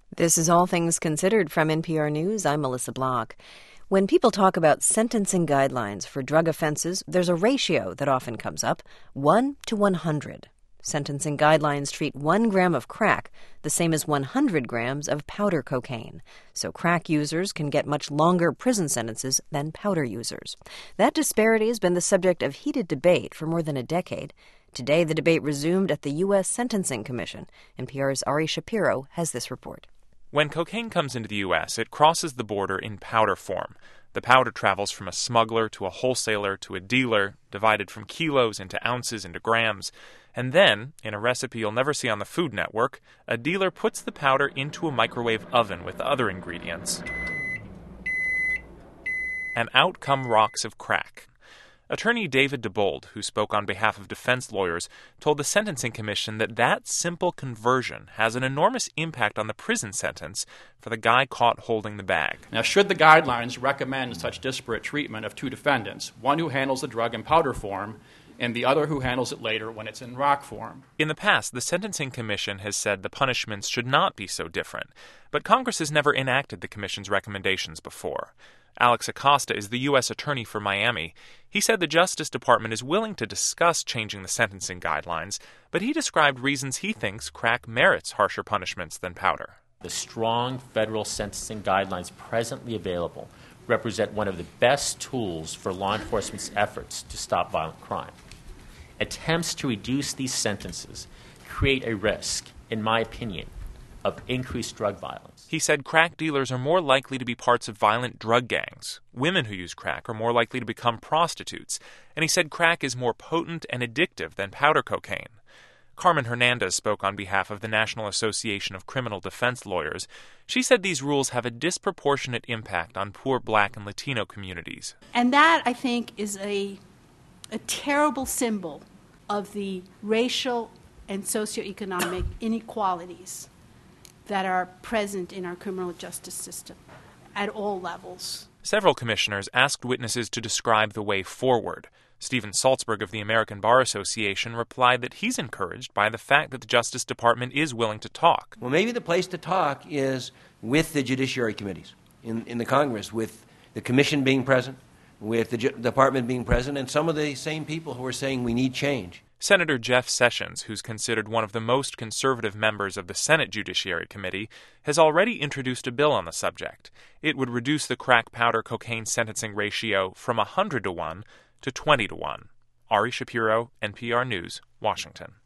This is All Things Considered from NPR News. I'm Melissa Block. When people talk about sentencing guidelines for drug offenses, there's a ratio that often comes up, 1 to 100. Sentencing guidelines treat 1 gram of crack the same as 100 grams of powder cocaine. So crack users can get much longer prison sentences than powder users. That disparity has been the subject of heated debate for more than a decade. Today, the debate resumed at the U.S. Sentencing Commission. NPR's Ari Shapiro has this report. When cocaine comes into the U.S., it crosses the border in powder form. The powder travels from a smuggler to a wholesaler to a dealer, divided from kilos into ounces into grams. And then, in a recipe you'll never see on the Food Network, a dealer puts the powder into a microwave oven with other ingredients. And out come rocks of crack. Attorney David DeBold, who spoke on behalf of defense lawyers, told the Sentencing Commission that simple conversion has an enormous impact on the prison sentence for the guy caught holding the bag. Now, should the guidelines recommend such disparate treatment of two defendants, one who handles the drug in powder form and the other who handles it later when it's in rock form? In the past, the Sentencing Commission has said the punishments should not be so different, but Congress has never enacted the Commission's recommendations before. Alex Acosta is the U.S. Attorney for Miami. He said the Justice Department is willing to discuss changing the sentencing guidelines, but he described reasons he thinks crack merits harsher punishments than powder. The strong federal sentencing guidelines presently available represent one of the best tools for law enforcement's efforts to stop violent crime. Attempts to reduce these sentences create a risk, in my opinion, of increased drug violence. He said crack dealers are more likely to be parts of violent drug gangs. Women who use crack are more likely to become prostitutes. And he said crack is more potent and addictive than powder cocaine. Carmen Hernandez spoke on behalf of the National Association of Criminal Defense Lawyers. She said these rules have a disproportionate impact on poor Black and Latino communities. And that, I think, is a terrible symbol of the racial and socioeconomic inequalities that are present in our criminal justice system at all levels. Several commissioners asked witnesses to describe the way forward. Stephen Saltzberg of the American Bar Association replied that he's encouraged by the fact that the Justice Department is willing to talk. Well, maybe the place to talk is with the judiciary committees in the Congress, with the commission being present, with the department being present, and some of the same people who are saying we need change. Senator Jeff Sessions, who's considered one of the most conservative members of the Senate Judiciary Committee, has already introduced a bill on the subject. It would reduce the crack powder cocaine sentencing ratio from 100 to 1 to 20 to 1. Ari Shapiro, NPR News, Washington.